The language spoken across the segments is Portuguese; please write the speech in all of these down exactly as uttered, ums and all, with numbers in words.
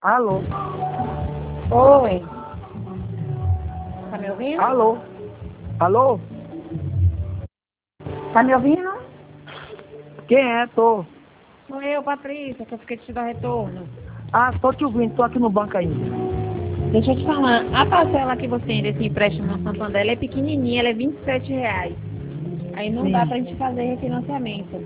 Alô? Oi. Tá me ouvindo? Alô? Alô? Tá me ouvindo? Quem é? Tô. Sou eu, Patrícia, que eu fiquei de te dar retorno. Ah, tô te ouvindo, tô aqui no banco ainda. Deixa eu te falar, a parcela que você tem desse empréstimo no Santander, ela é pequenininha, ela é vinte e sete reais. Aí não Sim. dá pra gente fazer refinanciamento.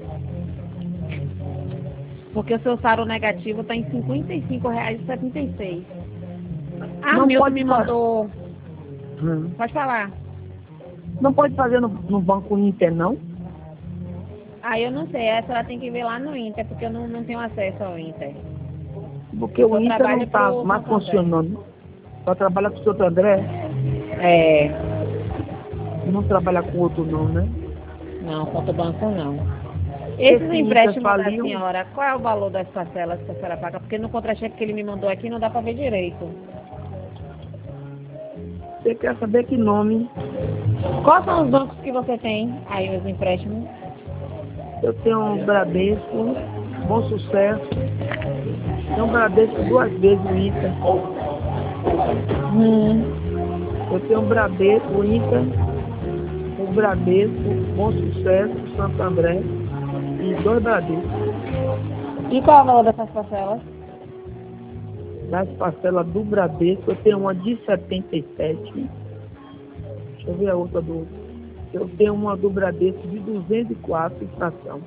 Porque o seu saldo negativo tá em cinquenta e cinco reais e setenta e seis. A Não Milton pode me fa- mandou... Hum. Pode falar. Não pode fazer no, no banco Inter, não? Aí eu não sei, essa ela tem que ver lá no Inter, porque eu não, não tenho acesso ao Inter. Porque o Eu Inter não trabalho tá pro mais Santander. funcionando. Só trabalha com o seu André, É... não trabalha com outro não, né? Não, conta o banco não. Esses Esse Inter empréstimos da faliu. senhora, qual é o valor das parcelas que a senhora paga? Porque no contra-cheque que ele me mandou aqui não dá pra ver direito. Você quer saber que nome? Quais são os bancos que você tem aí, os empréstimos? Eu tenho um Bradesco, Bom Sucesso. Tenho um Bradesco duas vezes o Inter. Hum. Eu tenho um Bradesco, o Inter, o Bradesco, Bom Sucesso, Santo André e dois Bradescos. E qual é o valor dessas parcelas? Das parcelas do Bradesco, eu tenho uma de setenta e sete. Deixa eu ver a outra do... Eu tenho uma do Bradesco de duzentos e quatro, inflação.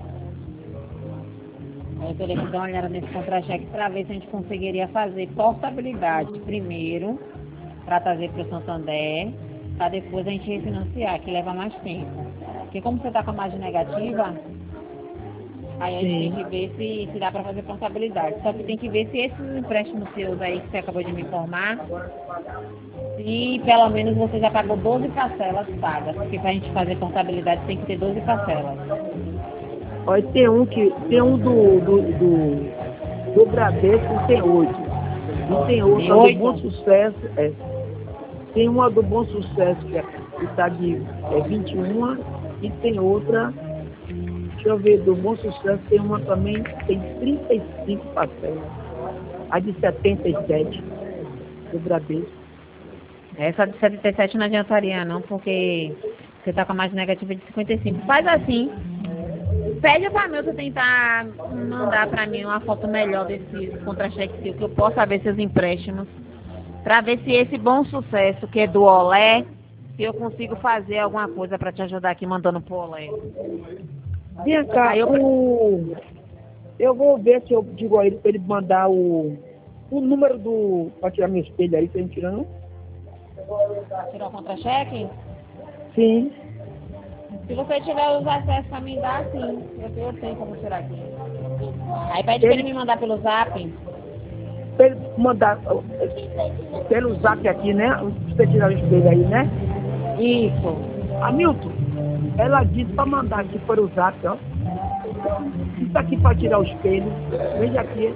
Eu teria que dar uma olhada nesse contra-cheque para ver se a gente conseguiria fazer portabilidade primeiro, para trazer para o Santander, para depois a gente refinanciar, que leva mais tempo. Porque como você está com a margem negativa, aí a gente Sim. tem que ver se, se dá para fazer portabilidade. Só que tem que ver se esses empréstimos seus aí que você acabou de me informar, se pelo menos você já pagou doze parcelas pagas. Porque para a gente fazer portabilidade tem que ter doze parcelas. Olha, tem um que tem um do, do, do, do Bradesco, tem oito. E tem outra Tem do oito? Bom Sucesso, é. Tem uma do Bom Sucesso que é- que está de é, vinte e um e tem outra, deixa eu ver, do Bom Sucesso tem uma também, tem trinta e cinco parcelas. A de setenta e sete do Bradesco. Essa de setenta e sete não adiantaria não, porque você está com a margem negativa de cinquenta e cinco. Faz assim. Pede para mim você tentar mandar para mim uma foto melhor desse contra-cheque seu, que eu possa ver seus empréstimos, para ver se esse Bom Sucesso, que é do Olé, se eu consigo fazer alguma coisa para te ajudar aqui mandando pro Olé. Vem cá, Aí eu- o... eu vou ver se eu digo a ele para ele mandar o, o número do... para tirar meu espelho aí, tá me tirando? Tirar o contra-cheque? Sim. Se você tiver os acessos para me dar, sim. Eu, eu tenho como tirar aqui. Aí pede para ele me mandar pelo zap. Pra ele mandar pelo zap aqui, né? Você tirar o espelho aí, né? Isso. Hamilton, ela disse para mandar aqui para o zap, ó. Isso aqui para tirar o espelho. Veja aqui.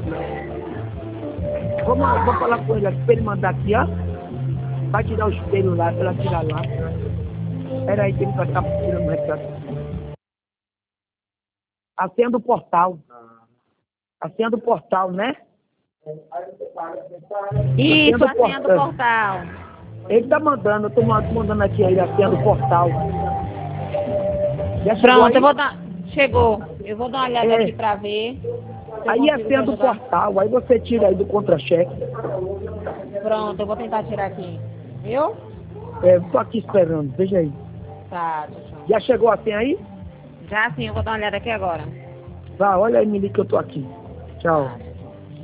Vamos, vou falar com ele aqui para ele mandar aqui, ó. Para tirar o espelho lá, para ela tirar lá. Espera aí que ele vai estar tirando o recado. A senha do portal. A senha do portal, né? Isso, A a senha senha do do portal. portal. Ele tá mandando, eu tô mandando aqui a ele a senha do portal. Já chegou Pronto, aí? eu vou dar. Chegou. Eu vou dar uma olhada É. aqui pra ver. se eu Aí a consigo senha te do ajudar. portal, aí você tira aí do contra-cheque. Pronto, eu vou tentar tirar aqui. Viu? É, tô aqui esperando, veja aí. Tá, tchau, tchau. Já chegou a senha aí? Já sim, eu vou dar uma olhada aqui agora. Vá, olha aí, me liga que eu tô aqui. Tchau. Tá, tchau.